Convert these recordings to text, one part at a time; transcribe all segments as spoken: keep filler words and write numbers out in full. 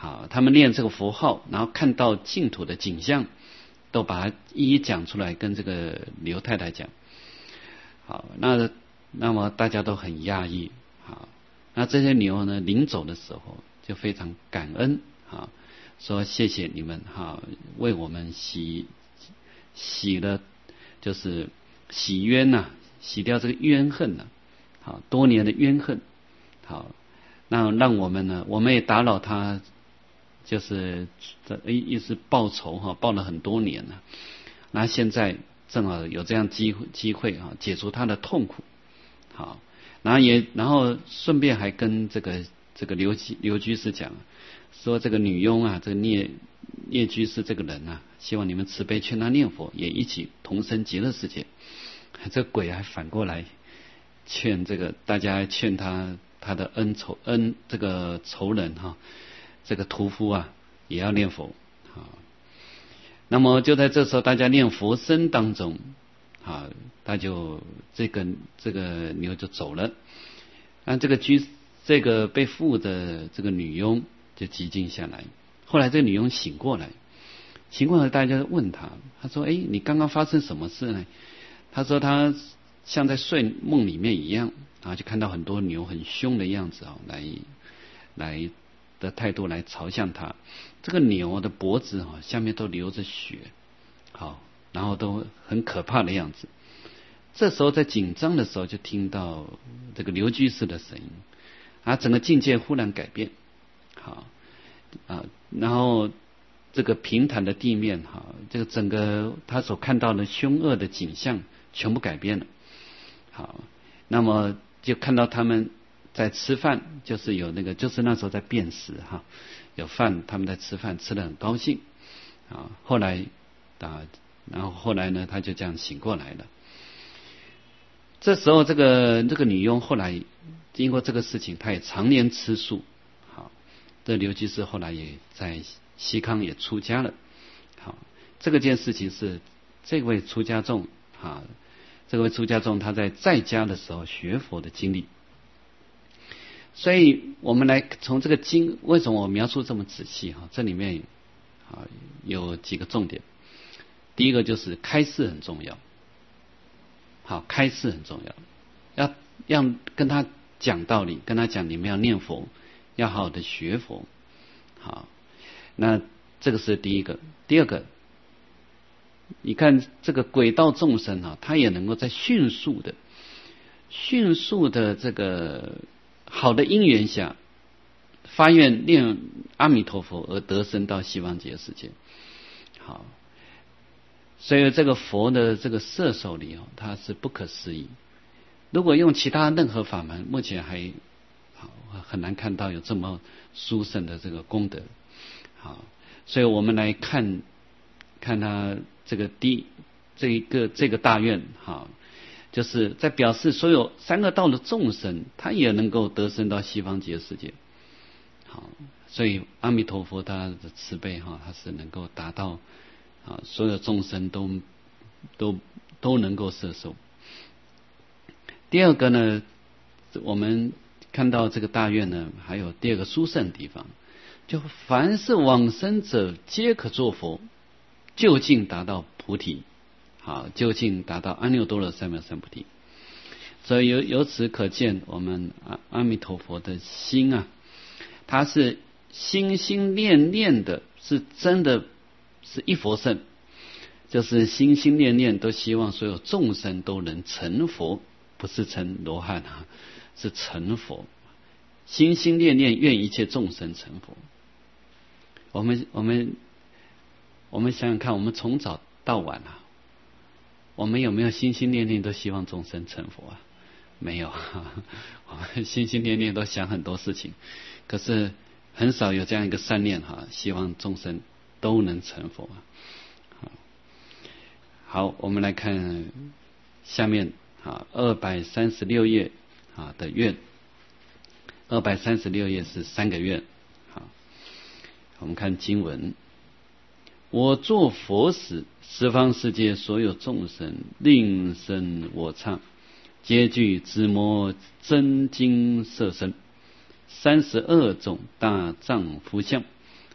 好，他们念这个佛号，然后看到净土的景象，都把它一一讲出来，跟这个刘太太讲。好，那那么大家都很讶异。好，那这些牛呢，临走的时候就非常感恩啊，说谢谢你们哈，为我们洗洗了，就是洗冤呐、啊，洗掉这个冤恨呐、啊，好多年的冤恨。好，那让我们呢，我们也打扰他，就是这意思报仇哈，报了很多年了。那现在正好有这样机会机会啊，解除他的痛苦。好，然后也然后顺便还跟这个这个刘刘居士讲，说这个女佣啊，这个聂聂居士这个人啊，希望你们慈悲劝他念佛，也一起同生极乐世界。这个鬼还反过来劝这个大家，劝他他的恩仇恩这个仇人哈、啊，这个屠夫啊也要念佛啊。那么就在这时候，大家念佛声当中啊，他就这个这个牛就走了，那这个居这个被缚的这个女佣就寂静下来。后来这个女佣醒过来，醒过来大家问他，他说：“哎，你刚刚发生什么事呢？”他说他像在睡梦里面一样，然后就看到很多牛很凶的样子啊，来来的态度来朝向他。这个牛的脖子啊下面都流着血，好，然后都很可怕的样子。这时候在紧张的时候，就听到这个刘居士的声音，啊，整个境界忽然改变，好啊，然后这个平坦的地面哈，这个整个他所看到的凶恶的景象全部改变了。好，那么就看到他们在吃饭，就是有那个，就是那时候在辨识哈，有饭，他们在吃饭，吃得很高兴啊。后来啊，然后后来呢，他就这样醒过来了。这时候，这个这个女佣后来经过这个事情，她也常年吃素。好，这刘居士后来也在西康也出家了。好，这个件事情是这位出家众啊。这位出家众他在在家的时候学佛的经历，所以我们来从这个经为什么我描述这么仔细哈？这里面啊有几个重点。第一个就是开示很重要，好，开示很重要，要要跟他讲道理，跟他讲你们要念佛，要好好的学佛。好，那这个是第一个。第二个，你看这个鬼道众生啊，他也能够在迅速的、迅速的这个好的因缘下，发愿念阿弥陀佛而得生到西方极乐世界。好，所以这个佛的这个摄受力哦，它是不可思议。如果用其他任何法门，目前还好很难看到有这么殊胜的这个功德。好，所以我们来看看他这个第这一个这个大愿哈，就是在表示所有三恶道的众生，他也能够得生到西方极乐世界。好，所以阿弥陀佛他的慈悲哈，他是能够达到啊，所有众生都都都能够摄受。第二个呢，我们看到这个大愿呢，还有第二个殊胜的地方，就凡是往生者皆可作佛，究竟达到菩提，好，究竟达到阿耨多罗三藐三菩提。所以由由此可见，我们阿阿弥陀佛的心啊，他是心心念念的，是真的是一佛圣，就是心心念念都希望所有众生都能成佛，不是成罗汉啊，是成佛。心心念念愿一切众生成佛。我们我们我们想想看，我们从早到晚啊，我们有没有心心念念都希望众生成佛啊？没有，我们心心念念都想很多事情，可是很少有这样一个善念哈，希望众生都能成佛啊。好，我们来看下面啊二百三十六页啊的愿，二百三十六页是三个愿。好，我们看经文：我作佛时，十方世界所有众生令声我唱，皆具紫摩真金色身，三十二种大丈夫相，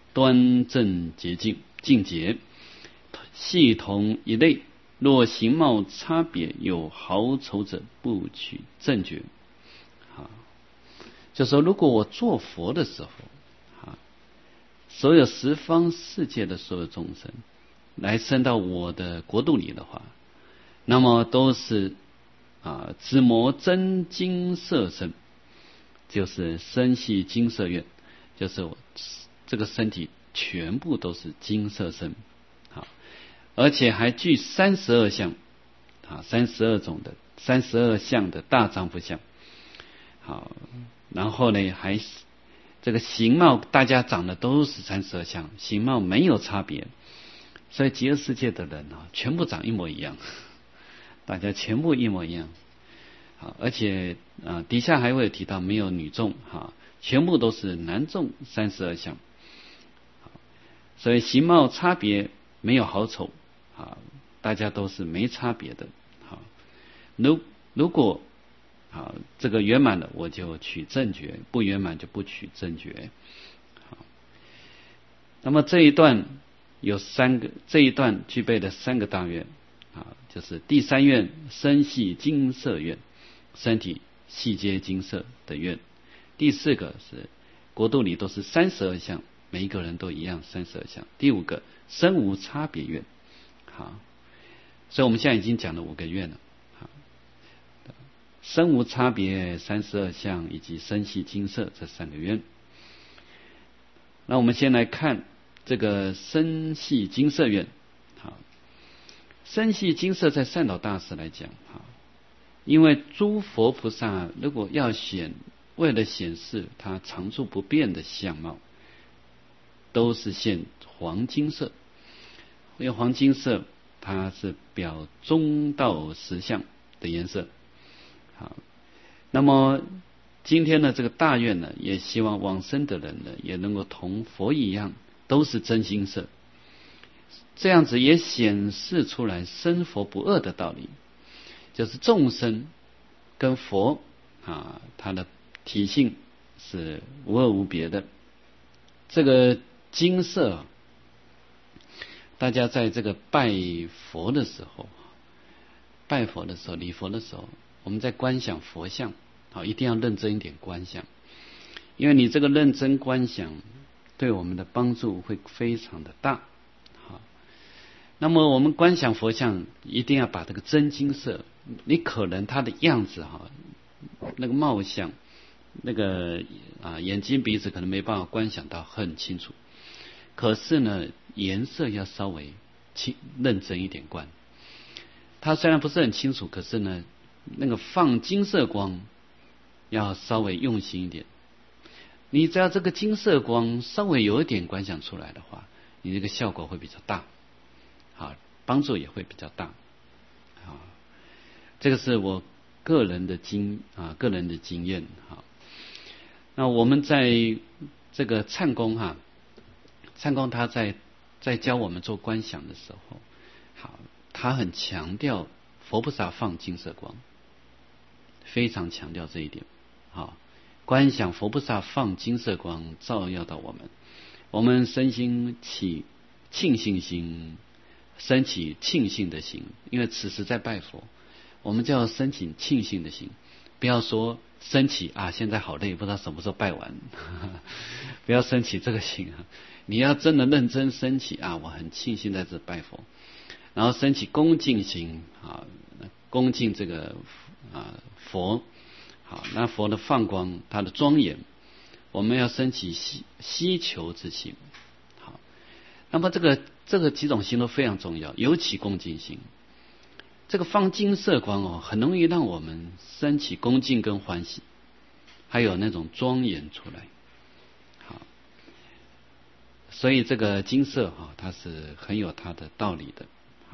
端正洁净净洁，系同一类。若形貌差别有好丑者，不取正觉。啊，就说如果我做佛的时候，啊，所有十方世界的所有众生来生到我的国度里的话，那么都是啊，紫磨真金色身，就是身系金色愿，就是我这个身体全部都是金色身。好，而且还具三十二相，啊，三十二种的三十二相的大丈夫相。好，然后呢，还这个形貌大家长得都是三十二相，形貌没有差别，所以极乐世界的人啊，全部长一模一样，大家全部一模一样。好，而且啊，底下还会提到没有女众哈，全部都是男众三十二相。所以形貌差别没有好丑啊，大家都是没差别的。好，如如果好这个圆满了，我就取正觉；不圆满就不取正觉。好，那么这一段有三个，这一段具备的三个大愿啊，就是第三愿身系金色愿，身体细皆金色的愿；第四个是国度里都是三十二相。每一个人都一样三十二相。第五个身无差别愿。好，所以我们现在已经讲了五个愿了。好，身无差别、三十二相以及身系金色这三个愿。那我们先来看这个身系金色愿。好，身系金色在善导大师来讲，好，因为诸佛菩萨如果要显，为了显示他常住不变的相貌，都是现黄金色，因为黄金色它是表中道实相的颜色。好，那么今天的这个大愿呢，也希望往生的人呢，也能够同佛一样，都是真金色，这样子也显示出来生佛不二的道理，就是众生跟佛啊，它的体性是无二无别的。这个金色，大家在这个拜佛的时候，拜佛的时候、礼佛的时候，我们在观想佛像，好，一定要认真一点观想，因为你这个认真观想，对我们的帮助会非常的大。好，那么我们观想佛像，一定要把这个真金色，你可能它的样子哈，那个貌相，那个啊眼睛鼻子可能没办法观想到很清楚。可是呢，颜色要稍微清认真一点观。它虽然不是很清楚，可是呢，那个放金色光要稍微用心一点。你只要这个金色光稍微有一点观想出来的话，你这个效果会比较大，好，帮助也会比较大。啊，这个是我个人的经啊，个人的经验。好，那我们在这个忏公哈。禅公他在在教我们做观想的时候，好，他很强调佛菩萨放金色光，非常强调这一点。好，观想佛菩萨放金色光照耀到我们，我们身心起庆幸心，升起庆幸的心，因为此时在拜佛，我们就要升起庆幸的心，不要说升起啊，现在好累，不知道什么时候拜完，不要升起这个心啊。你要真的认真升起啊，我很庆幸在这拜佛，然后升起恭敬心啊，恭敬这个啊佛，好，那佛的放光，它的庄严，我们要升起希希求之心。好，那么这个这个几种心都非常重要，尤其恭敬心。这个放金色光哦，很容易让我们升起恭敬跟欢喜，还有那种庄严出来。好，所以这个金色哈，它是很有它的道理的。好，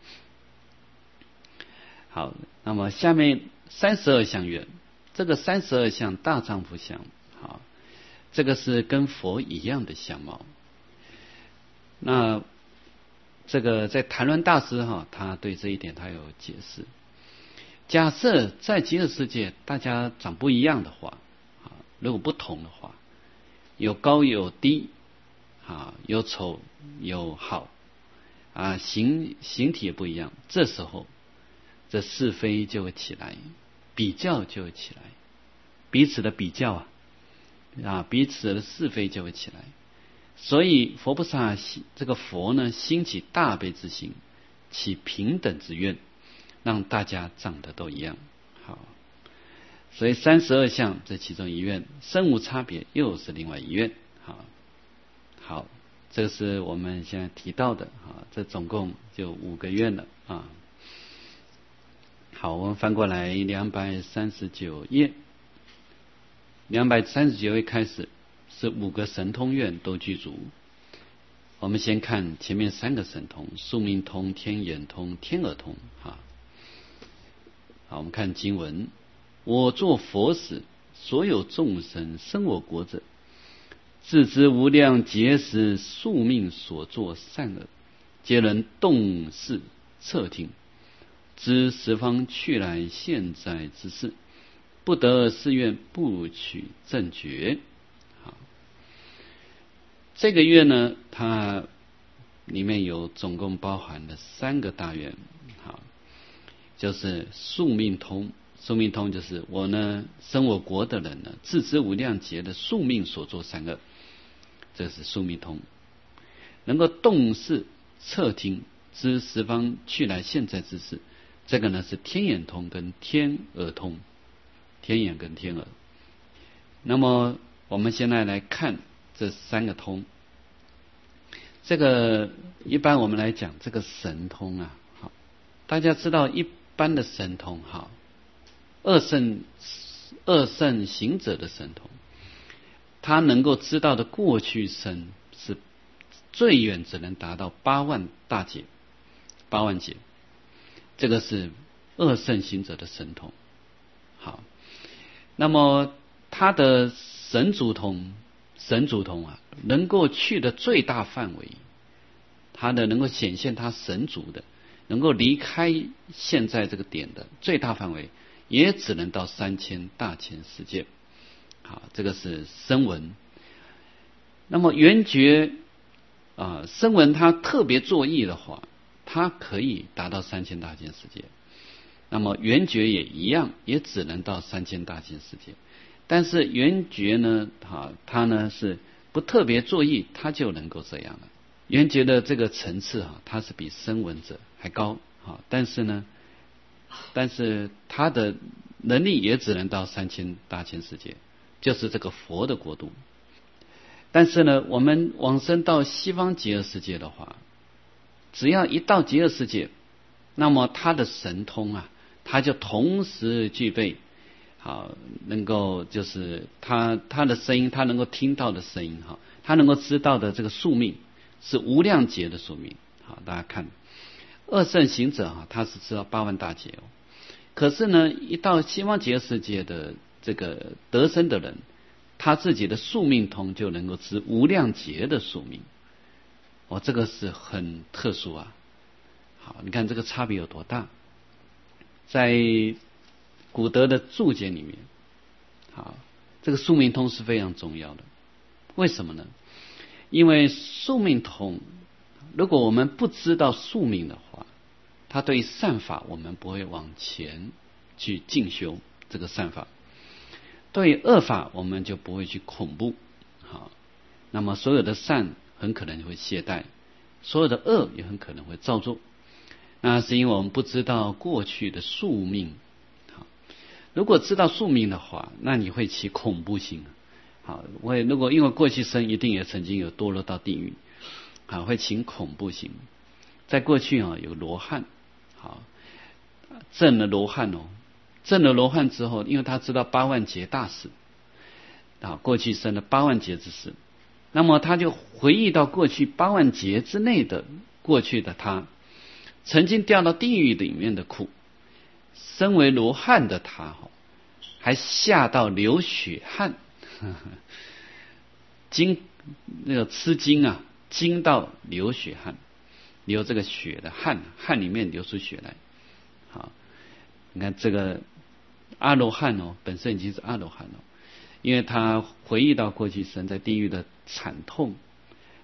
好，那么下面三十二相愿，这个三十二相大丈夫相，好，这个是跟佛一样的相貌。那这个在谭鸾大师哈，他对这一点他有解释。假设在极乐世界大家长不一样的话，啊，如果不同的话，有高有低， 啊，有丑有好啊，形形体也不一样，这时候这是非就会起来，比较就会起来，彼此的比较啊啊，彼此的是非就会起来。所以佛菩萨这个佛呢，兴起大悲之心，起平等之愿，让大家长得都一样。好，所以三十二相这其中一愿，身无差别又是另外一愿。好，好，这是我们现在提到的啊，这总共就五个愿了啊。好，我们翻过来两百三十九页，两百三十九页开始是五个神通愿都具足。我们先看前面三个神通：宿命通、天眼通、天耳通。哈，好，我们看经文：我作佛时，所有众生生我国者，自知无量劫时宿命所作善恶，皆能洞视测听，知十方去来现在之事，不得誓愿，不取正觉。好，这个愿呢，它里面有总共包含了三个大愿。好，就是宿命通。宿命通就是我呢，生我国的人呢，自知无量劫的宿命所作善恶，这是宿命通。能够洞视测听，知十方去来现在之事，这个呢是天眼通跟天耳通。天眼跟天耳。那么我们现在来看这三个通。这个一般我们来讲这个神通啊，好，大家知道一般的神通，好，二圣二圣行者的神通，他能够知道的过去生是最远只能达到八万大劫，八万劫，这个是二圣行者的神通。好，那么他的神足通，神足通啊，能够去的最大范围，他的能够显现他神足的，能够离开现在这个点的最大范围，也只能到三千大千世界。好，这个是声闻。那么缘觉啊，声闻他特别作意的话，他可以达到三千大千世界。那么缘觉也一样，也只能到三千大千世界。但是缘觉呢，哈，它呢是不特别作意，它就能够这样了。缘觉的这个层次啊，它是比声闻者还高，哈，但是呢，但是它的能力也只能到三千大千世界，就是这个佛的国度。但是呢，我们往生到西方极乐世界的话，只要一到极乐世界，那么他的神通啊，他就同时具备，好，能够就是他他的声音，他能够听到的声音，哈，他能够知道的这个宿命是无量劫的宿命。好，大家看二圣行者哈，他是知道八万大劫哦，可是呢，一到西方极乐世界的这个得生的人，他自己的宿命通就能够知无量劫的宿命。哦，这个是很特殊啊。好，你看这个差别有多大？在古德的注解里面，好，这个宿命通是非常重要的。为什么呢？因为宿命通，如果我们不知道宿命的话，他对善法我们不会往前去进修这个善法，对恶法我们就不会去恐怖。好，那么所有的善很可能会懈怠，所有的恶也很可能会造作。那是因为我们不知道过去的宿命。好，如果知道宿命的话，那你会起恐怖心。好，会如果因为过去生一定也曾经有堕落到地狱，好，会起恐怖心。在过去啊，有罗汉，好，证了罗汉哦，证了罗汉之后，因为他知道八万劫大事，啊，过去生了八万劫之事，那么他就回忆到过去八万劫之内的过去的他，曾经掉到地狱里面的苦，身为罗汉的他还吓到流血汗，呵呵惊那个吃惊啊，惊到流血汗，流这个血的汗，汗里面流出血来。好，你看这个阿罗汉哦，本身已经是阿罗汉了，因为他回忆到过去生在地狱的惨痛，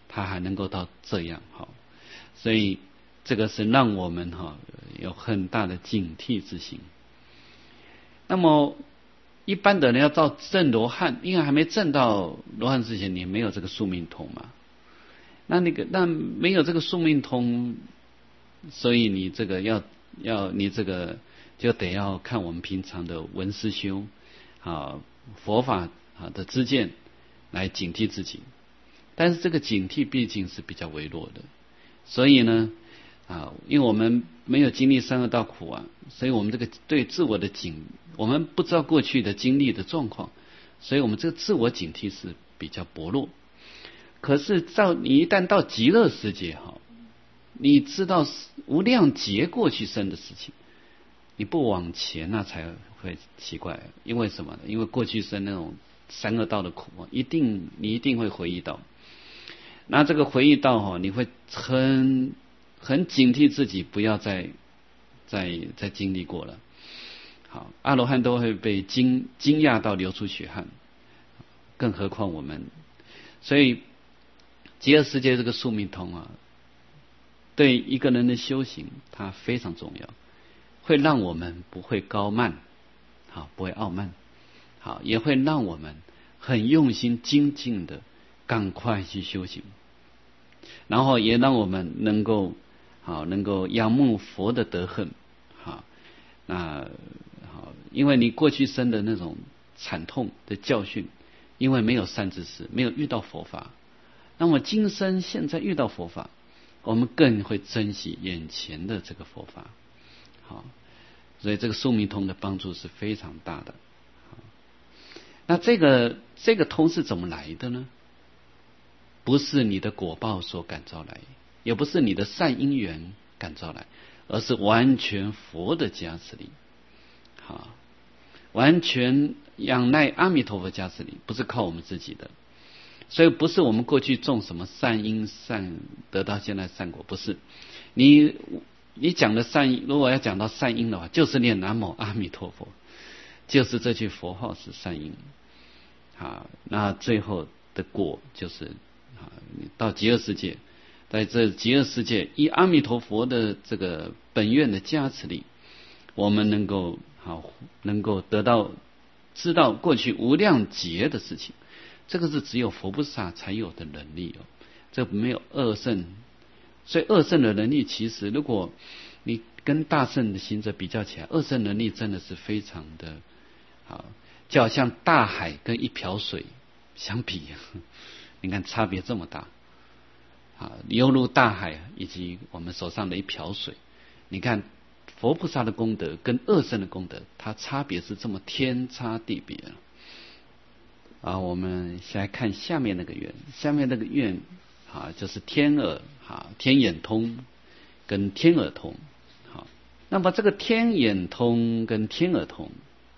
他还能够到这样好，所以这个是让我们哈有很大的警惕之心。那么一般的人要到证罗汉，因为还没证到罗汉之前，你没有这个宿命通嘛。那那个那没有这个宿命通，所以你这个要要你这个就得要看我们平常的闻思修啊佛法啊的知见来警惕自己。但是这个警惕毕竟是比较微弱的，所以呢啊，因为我们没有经历三恶道苦啊，所以我们这个对自我的警，我们不知道过去的经历的状况，所以我们这个自我警惕是比较薄弱。可是到你一旦到极乐世界哈，你知道无量劫过去生的事情，你不往前那才会奇怪。因为什么呢？因为过去生那种三恶道的苦啊，一定你一定会回忆到。那这个回忆到哈，你会很很警惕自己，不要再再再经历过了。好，阿罗汉都会被惊惊讶到流出血汗，更何况我们。所以极乐世界这个宿命通啊，对一个人的修行它非常重要，会让我们不会高慢，好，不会傲慢，好，也会让我们很用心精进的赶快去修行，然后也让我们能够好能够仰慕佛的德行，好，那好，因为你过去生的那种惨痛的教训，因为没有善知识，没有遇到佛法，那么今生现在遇到佛法，我们更会珍惜眼前的这个佛法，好，所以这个宿命通的帮助是非常大的。那这个这个通是怎么来的呢？不是你的果报所感召来，也不是你的善因缘感召来，而是完全佛的加持力，好，完全仰赖阿弥陀佛加持力，不是靠我们自己的。所以不是我们过去种什么善因善得到现在善果，不是。你你讲的善因，如果要讲到善因的话，就是念南无阿弥陀佛，就是这句佛号是善因啊。那最后的果就是啊，到极乐世界，在这极乐世界，以阿弥陀佛的这个本愿的加持力，我们能够好能够得到知道过去无量劫的事情。这个是只有佛菩萨才有的能力哦，这没有二圣，所以二圣的能力其实，如果你跟大圣的行者比较起来，二圣能力真的是非常的好，就好像大海跟一瓢水相比，你看差别这么大啊，犹如大海以及我们手上的一瓢水，你看佛菩萨的功德跟二圣的功德，它差别是这么天差地别。啊，我们先来看下面那个愿，下面那个愿啊，就是天耳啊，天眼通跟天耳通。好，那么这个天眼通跟天耳通，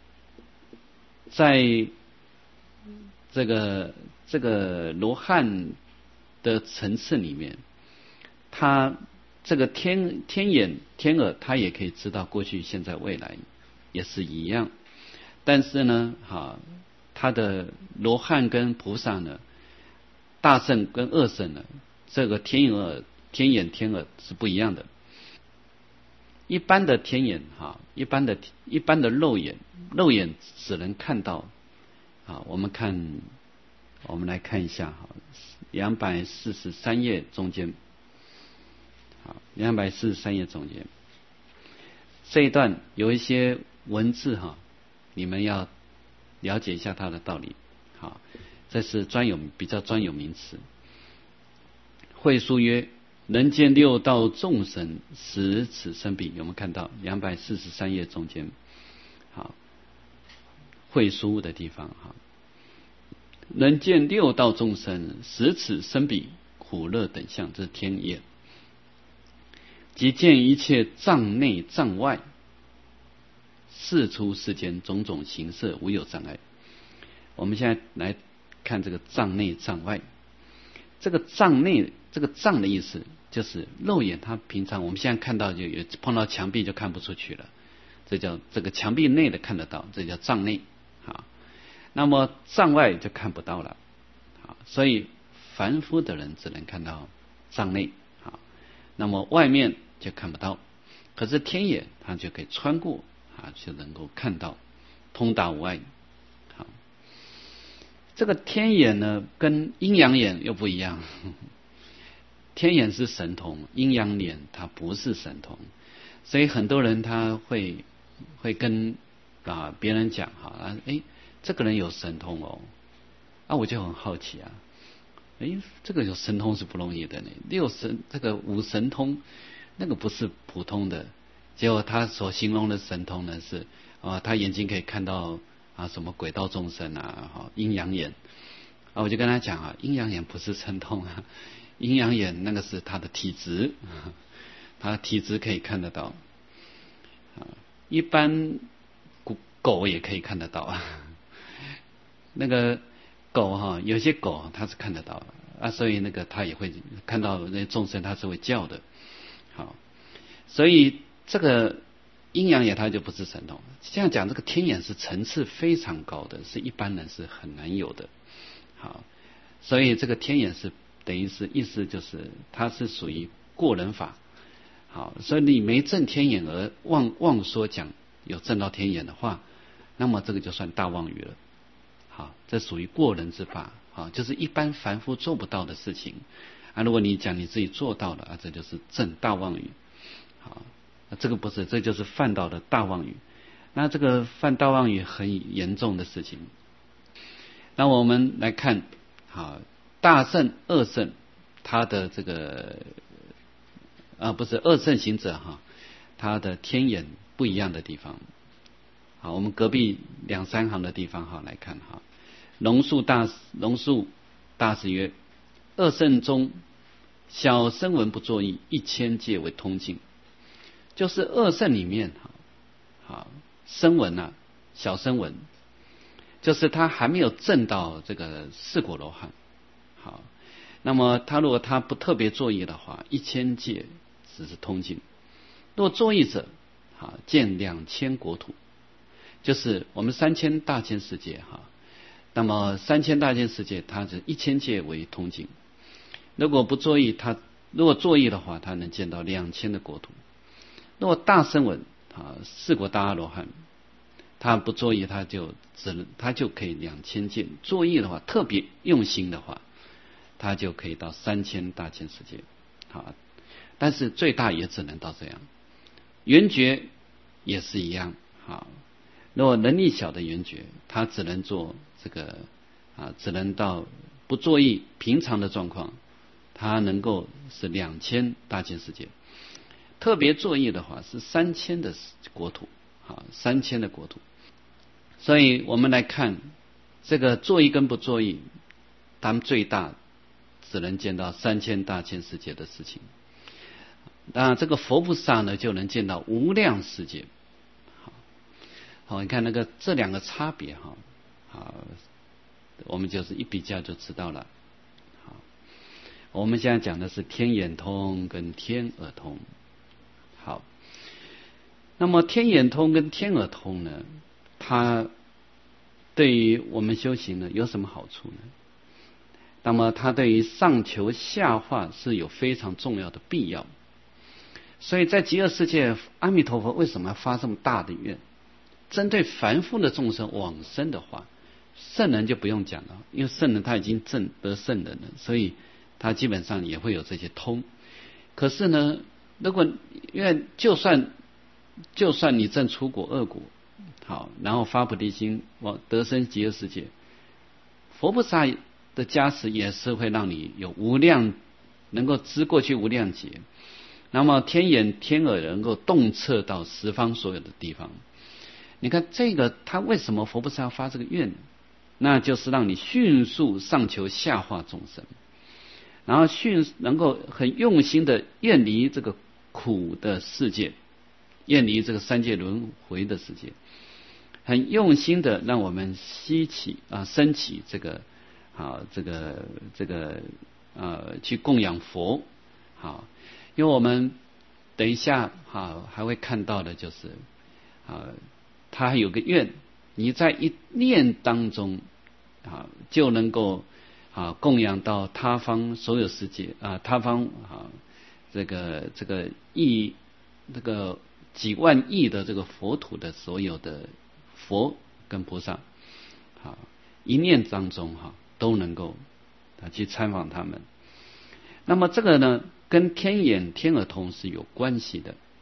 在这个这个罗汉的层次里面，他这个天天眼天耳，他也可以知道过去、现在、未来，也是一样。但是呢，哈。他的罗汉跟菩萨呢，大圣跟二圣呢，这个天眼耳、天眼天耳是不一样的。一般的天眼哈，一般的一般的肉眼，肉眼只能看到啊。我们看，我们来看一下哈，两百四十三页中间，好，两百四十三页中间这一段有一些文字哈，你们要了解一下它的道理。好，这是专有比较专有名词。会书曰：人见六道众生，识此生彼。有没有看到两百四十三页中间？好，会书的地方哈。人见六道众生，识此生彼，苦乐等相，这是天眼。即见一切障内障外，世出世间种种形色，无有障碍。我们现在来看这个障内障外。这个障内，这个障的意思就是肉眼，它平常我们现在看到就有碰到墙壁就看不出去了，这叫这个墙壁内的看得到，这叫障内。好，那么障外就看不到了。好，所以凡夫的人只能看到帐内，好，那么外面就看不到。可是天眼它就可以穿过啊，就能够看到，通达无碍。好，这个天眼呢，跟阴阳眼又不一样。天眼是神通，阴阳眼它不是神通，所以很多人他会会跟啊别人讲哈啊，哎，这个人有神通哦，啊，我就很好奇啊，哎，这个有神通是不容易的呢，六神这个五神通，那个不是普通的，结果他所形容的神通呢是啊，他眼睛可以看到啊什么鬼道众生啊，哈，阴阳眼啊，我就跟他讲啊，阴阳眼不是神通啊。阴阳眼那个是他的体质，他体质可以看得到，一般狗也可以看得到。那个狗哈，有些狗它是看得到啊，所以那个它也会看到那众生，它是会叫的。好，所以这个阴阳眼它就不是神通。这样讲，这个天眼是层次非常高的，是一般人是很难有的。好，所以这个天眼是。等于是意思就是它是属于过人法，好，所以你没证天眼而妄妄说讲有证到天眼的话，那么这个就算大妄语了。好，这属于过人之法，好，就是一般凡夫做不到的事情啊。如果你讲你自己做到了啊，这就是证大妄语。好，这个不是，这就是犯到的大妄语。那这个犯大妄语很严重的事情。那我们来看，好。大圣、二圣，他的这个啊不是二圣行者哈，他的天眼不一样的地方。好，我们隔壁两三行的地方哈来看哈。龙树大龙树大师曰：二圣中，小声闻不作意，一千界为通尽。就是二圣里面哈，好声闻啊，小声闻，就是他还没有证到这个四果罗汉。好，那么他如果他不特别作意的话，一千界只是通尽。若作意者，啊，见两千国土，就是我们三千大千世界哈。那么三千大千世界，它是一千界为通尽。如果不作意，他如果作意的话，他能见到两千的国土。如果大声闻啊，四果大阿罗汉，他不作意，他就只能他就可以两千界。作意的话，特别用心的话。他就可以到三千大千世界，好，但是最大也只能到这样。圆觉也是一样，好，如果能力小的圆觉，他只能做这个啊，只能到不作意平常的状况，他能够是两千大千世界。特别作意的话是三千的国土，好，三千的国土。所以我们来看这个作意跟不作意，他们最大。只能见到三千大千世界的事情，当然这个佛菩萨呢就能见到无量世界。好，好，你看那个这两个差别哈，好，我们就是一比较就知道了。好，我们现在讲的是天眼通跟天耳通。好，那么天眼通跟天耳通呢，它对于我们修行呢有什么好处呢？那么它对于上求下化是有非常重要的必要。所以在极乐世界，阿弥陀佛为什么要发这么大的愿？针对凡夫的众生往生的话，圣人就不用讲了，因为圣人他已经证得圣人了，所以他基本上也会有这些通。可是呢，如果因为就算就算你证出果恶果，好，然后发菩提心往得生极乐世界，佛菩萨的加持也是会让你有无量，能够知过去无量劫。那么天眼天耳能够洞彻到十方所有的地方。你看这个他为什么佛菩萨要发这个愿？那就是让你迅速上求下化众生，然后迅能够很用心的远离这个苦的世界，远离这个三界轮回的世界，很用心的让我们吸起啊升起这个啊这个这个呃去供养佛。好，因为我们等一下好还会看到的就是啊他还有个愿，你在一念当中啊就能够啊供养到他方所有世界啊他方啊这个这个亿这个几万亿的这个佛土的所有的佛跟菩萨啊一念当中哈、啊、都能够啊去参访他们。那么这个呢跟天眼天耳通是有关系的